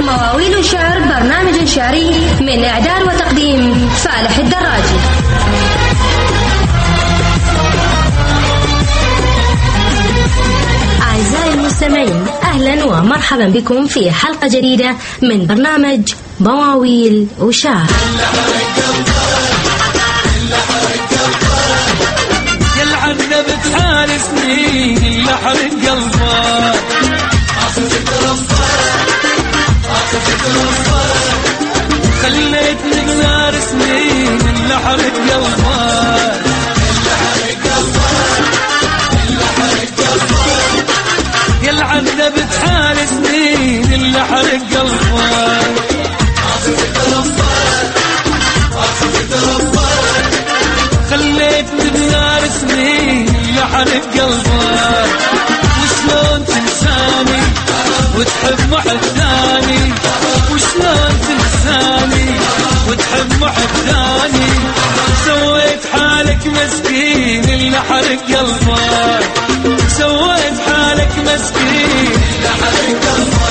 مواويل وشعر، برنامج شعري من إعداد وتقديم فالح الدراجي. أعزائي المستمعين، أهلا ومرحبا بكم في حلقة جديدة من برنامج مواويل وشعر. يلعبنا بتحال سنين اللي حرق قلبه، خليتني بنار سنين اللي حرق قلبه، يلعبنا بتحال سنين اللي حرق قلبه، خليتني بنار سنين اللي حرق قلبه، وشلون تنساني وتحب واحد ثاني، وشلون تنساني وتحب واحد ثاني، سويت حالك مسكين اللي حرق قلبه، سويت حالك مسكين اللي حرق قلبه.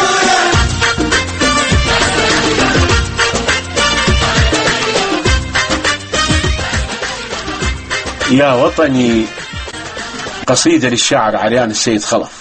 يا وطني، قصيدة للشاعر عريان السيد خلف.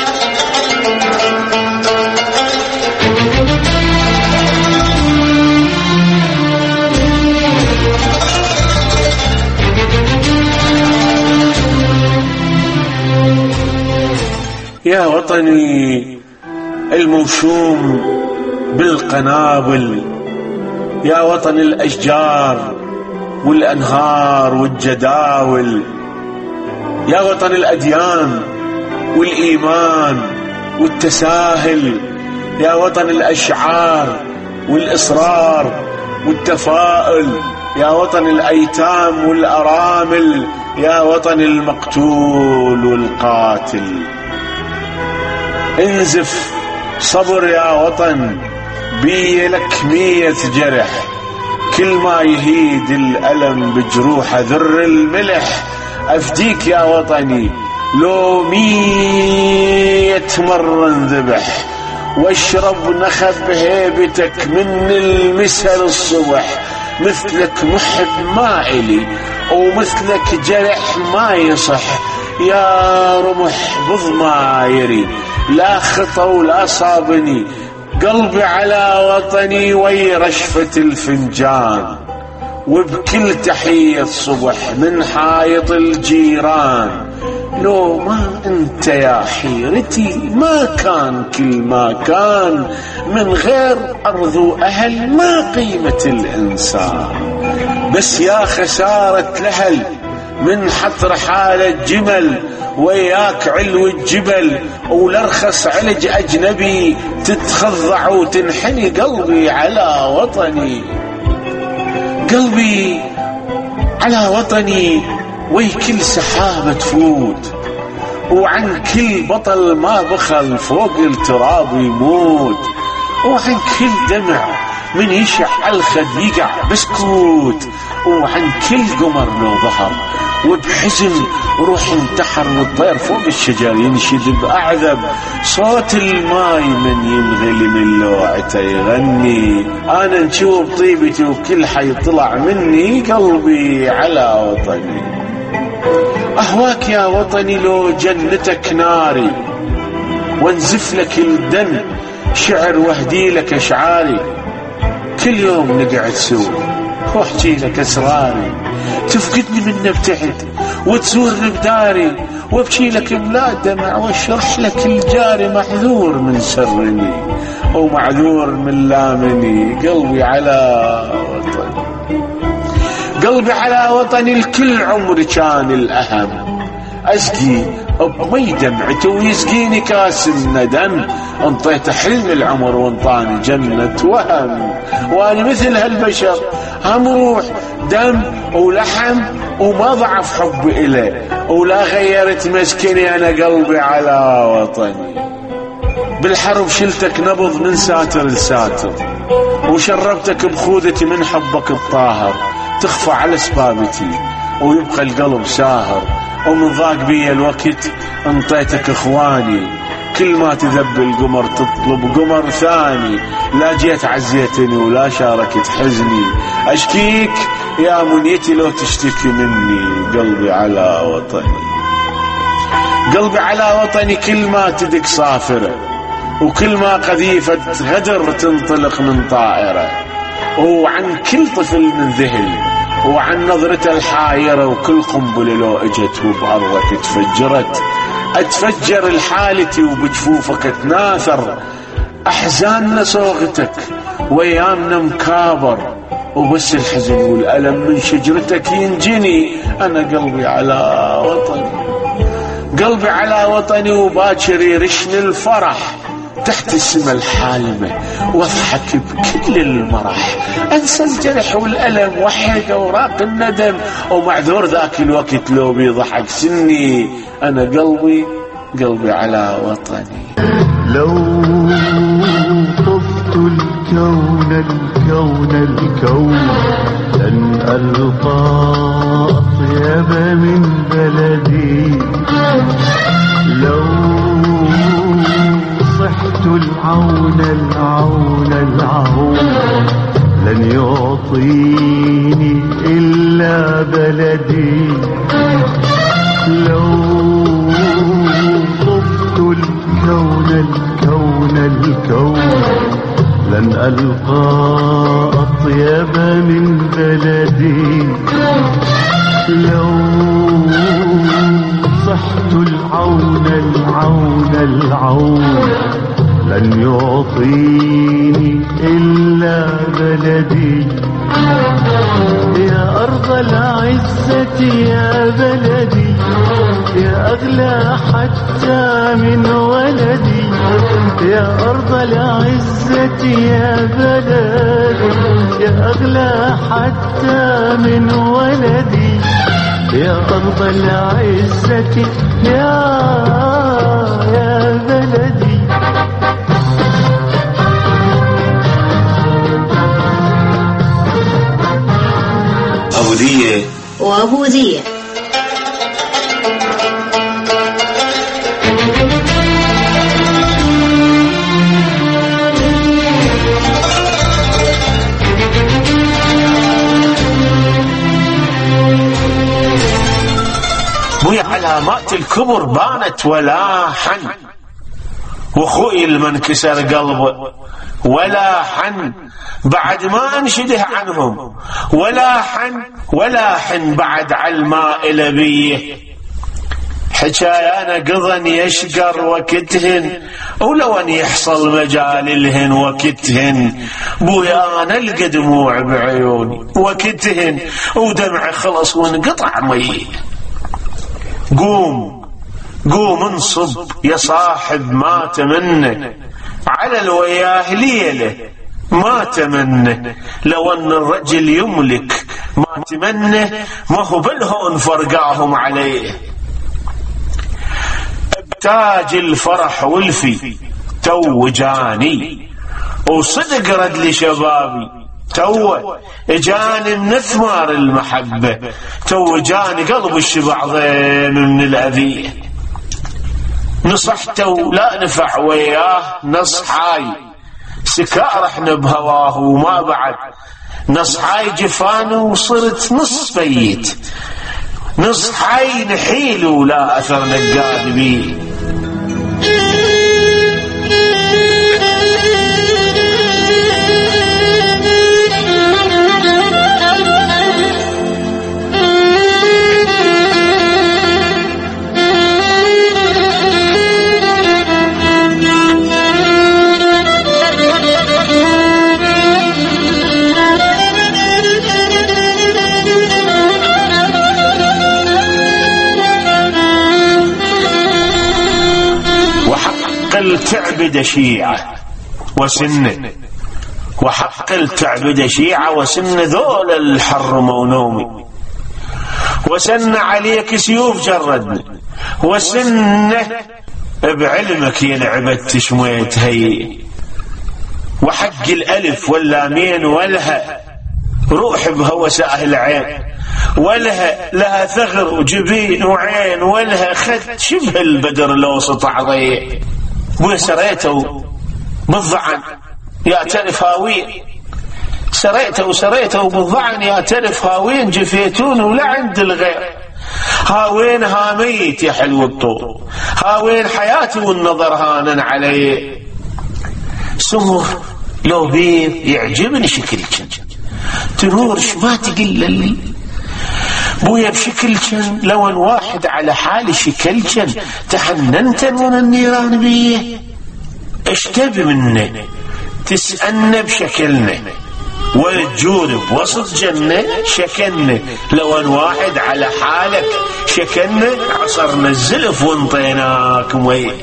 يا وطني الموشوم بالقنابل، يا وطن الأشجار والأنهار والجداول، يا وطن الأديان والإيمان والتساهل، يا وطن الأشعار والإصرار والتفاؤل، يا وطن الأيتام والأرامل، يا وطن المقتول والقاتل. انزف صبر يا وطن، بي لك 100 جرح، كل ما يهيد الألم بجروح ذر الملح، أفديك يا وطني لو 100 مرة انذبح، واشرب نخب هيبتك من المسا للصبح، مثلك محب ما إلي ومثلك جرح ما يصح، يا رمح بضمايري لا خطا ولا صابني، قلبي على وطني وي رشفة الفنجان، وبكل تحية صبح من حائط الجيران، لو ما انت يا حيرتي ما كان كل ما كان، من غير أرض وأهل ما قيمة الإنسان، بس يا خسارة الأهل من حطر حالة جمل، وياك علو الجبل ولرخص علج أجنبي، تتخضع وتنحني قلبي على وطني، قلبي على وطني، وي كل سحابة تفوت، وعن كل بطل ما بخل فوق التراب يموت، وعن كل دمع من يشع الخد يقع بسكوت، وعن كل قمر لو ظهر وبحزن روح انتحر، والطير فوق الشجر ينشد بأعذب صوت الماي من ينغلي من لوعته يغني، أنا نشوف طيبتي وكل حي طلع مني، قلبي على وطني. أهواك يا وطني لو جنتك ناري، وانزف لك الدم شعر واهدي لك أشعاري، كل يوم نقعد سوا واحكي لك أسراري، تفقدني من ابتعد وتزورني بداري، وابكي لك بلا دمع واشرح لك الجاري، محذور من سرني ومعذور من لامني، قلبي على وطني، قلبي على وطني، الكل عمري كان الأهم، أسقي بمي دمعته ويسقيني كاس الندم، انطيت حلم العمر وانطاني جنة وهم، وانا مثل هالبشر هم روح دم ولحم، وما ضعف حبي إليه ولا غيرت مسكني، أنا قلبي على وطني، بالحرب شلتك نبض من ساتر لساتر، وشربتك بخوذتي من حبك الطاهر، تخفى على سبابتي ويبقى القلب ساهر، ومن ضاق بي الوقت انطيتك اخواني، كل ما تذب القمر تطلب قمر ثاني. لا جيت عزيتني ولا شاركت حزني، أشكيك يا منيتي لو تشتكي مني. قلبي على وطني، قلبي على وطني، كل ما تدق صافرة وكل ما قذيفة غدر تنطلق من طائرة. وعن كل طفل من ذهل وعن نظرته الحايرة، وكل قنبلة لو اجت وبأرضك تفجرت. اتفجر الحالتي وبجفوفك اتناثر، احزاننا صوغتك وايامنا مكابر، وبس الحزن والألم من شجرتك ينجني. انا قلبي على وطني، قلبي على وطني، وباكر يرشني الفرح تحت السما الحالمة واضحك بكل المرح. انسى الجرح والألم واحرق اوراق الندم، ومعذور ذاك الوقت لو بيضحك سني. انا قلبي على وطني. لو طفت الكون لن ألقى أطيب من بلدي. لو صحت العون لن يعطيني إلا بلدي. لو طفت الكون لن ألقى أطيب من بلدي. لو صحت العون لن يعطيني إلا بلدي. يا أرض العزة يا بلدي، يا أغلى حتى من ولدي. يا أرض العزة يا بلدي، يا أغلى حتى من ولدي. يا أرض العزة يا بلدي. أبودية وأبوذية. مي علامات الكبر بانت ولا حن، واخوي المنكسر قلبه ولا حن بعد ما انشده عنهم، ولا حن بعد علماء لبيه. حكايانا قضن يشقر وكتهن، ولو ان يحصل مجال لهن وكتهن. بويا انا القى دموع بعيوني وكتهن، ودمع خلص وانقطع مي. قوم انصب يا صاحب ما تمنى، على الوياه ليله ما تمنى. لو ان الرجل يملك ما تمنى، ما هو بالهون فرقاهم عليه. تاج الفرح والفي تو جاني، وصدق رد لشبابي تو جاني من ثمار المحبة. تو جاني قلب الشبع ضين من الأذية. نصحته لا نفع وياه نصحاي، سكار احنا بهواه وما بعد. نصحاي جفاني وصرت نص بيت، نصحاي نحيل ولا أثر نقاد بيه. تعبد شيعة وسنة، وحق التعبد شيعة وسنة ذول الحرموا نومي. وسن عليك سيوف جردنا، وسنة بعلمك ينعبت تشميت هي. وحق الألف واللامين ولها روح بهوساء العين، ولها ثغر وجبين وعين، ولها خد شبه البدر لو سطع ضيق. ابويا سريته بالضعن يعترف هاوين، سريته بالضعن يعترف هاوين، جفيتون ولا عند الغير. هاوين هاميت يا حلو الطول، هاوين حياتي والنظر هانا علي. سمر لو بيض يعجبني شكلك، تنورش ما تقل لي بويا بشكلك، لون واحد على حالي شكلك، تحننت من النيران بيه. ايش تبي منا؟ تسألنا بشكلنا وتجور بوسط جنة شكلنا، لون واحد على حالك شكلنا، عصرنا الزلف وانطيناك مي.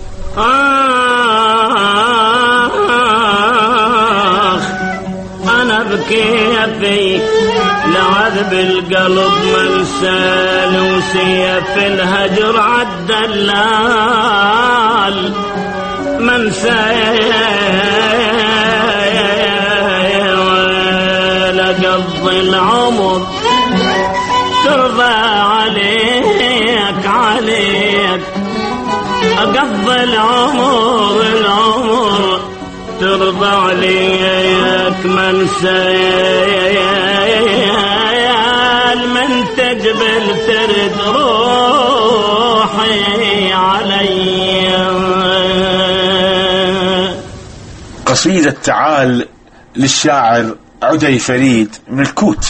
أنا بكيفي لعذب القلب منسال، وسيف الهجر عالدلال منسال، لقضي العمر ترضى عليك أقضي العمر ترضى عليك منسال، من تجبل ترد روحي علي. قصيدة تعال للشاعر عدي فريد من الكوت.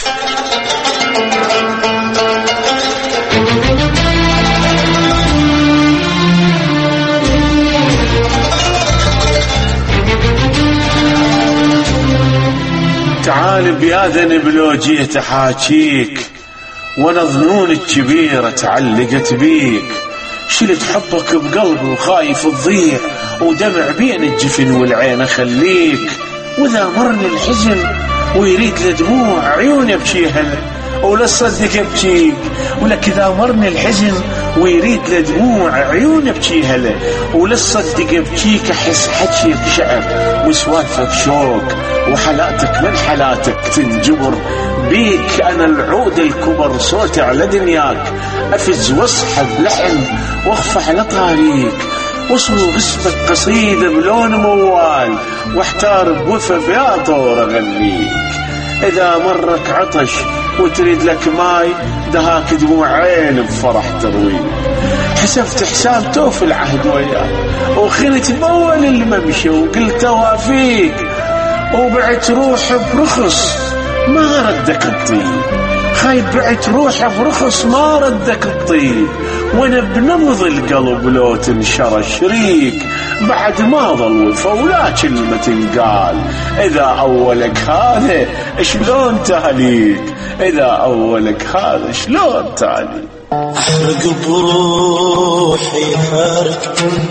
تعال بياذن بلو جيت احاكيك، وانا ظنون الكبيرة تعلقت بيك، شلت حبك بقلبي وخايف تضيع، ودمع بين الجفن والعين اخليك. واذا مرني الحزن ويريد لدموع عيوني ابكيها، ولا صدق ابكيك، ولك اذا مرني الحزن ويريد لدموع عيوني ابكيها، ولا صدق ابكيك. احس حكيك شعر وسوالفك شوق، وحالاتك من حالاتك تنجبر بيك. انا العود الكبر صوتي على دنياك، افز واصحب لحن واخفى على طاريك، وصلوا اسمك قصيدة بلون موال، واحتار بوفا بيا طور اغنيك. اذا مرك عطش وتريد لك ماي، دهاك دموع عين بفرح ترويك. حسبت حساب توفي العهد وياك، وخنت بأول الممشى وقلت وافيك، وبعت روحي برخص ما ردك الطيب، خايب بعت روحي برخص ما ردك الطيب. وانا بنبض القلب لو تنشر شريك، بعد ما ظل وفا ولا كلمة تنقال. اذا اولك هذا شلون تهليك، اذا اولك هذا شلون تهليك. احرق بروحي حارك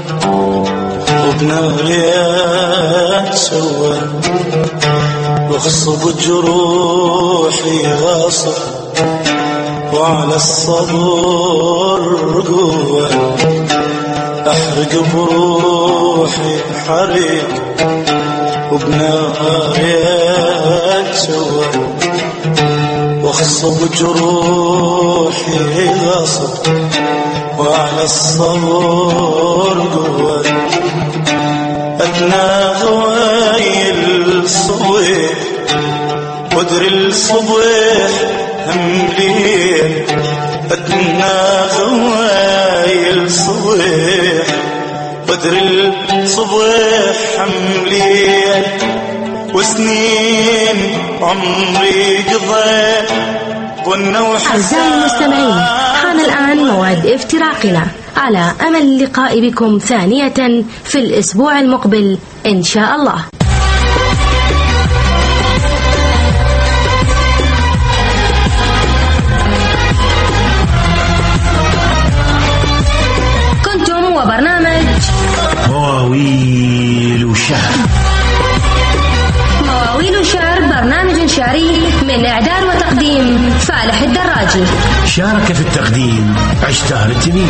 وبناري اتسور، واغصب جروحي غاصب وعلى الصبر قوة. احرق بروحي حريق وبناري اتسور، واغصب جروحي غاصب وعلى الصبر قوة. اتناغي الصبح وادري الصبح همليل، اتناغي الصبح وادري الصبح همليل، وسنين عمري قضيت والنوح. أعزائي المستمعين، حان الآن موعد افتراقنا، على أمل اللقاء بكم ثانية في الأسبوع المقبل إن شاء الله. كنتم وبرنامج مواويل وشعر. مواويل وشعر، برنامج شعري من إعداد وتقديم فالح الدراجي. شارك في التقديم عشتار التميمي.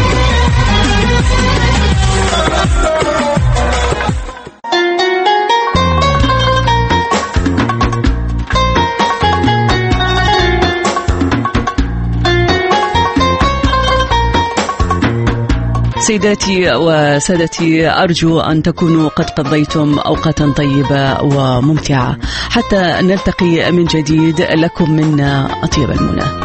سيداتي وسادتي، أرجو أن تكونوا قد قضيتم أوقاتا طيبة وممتعة. حتى نلتقي من جديد، لكم منا أطيب المنى.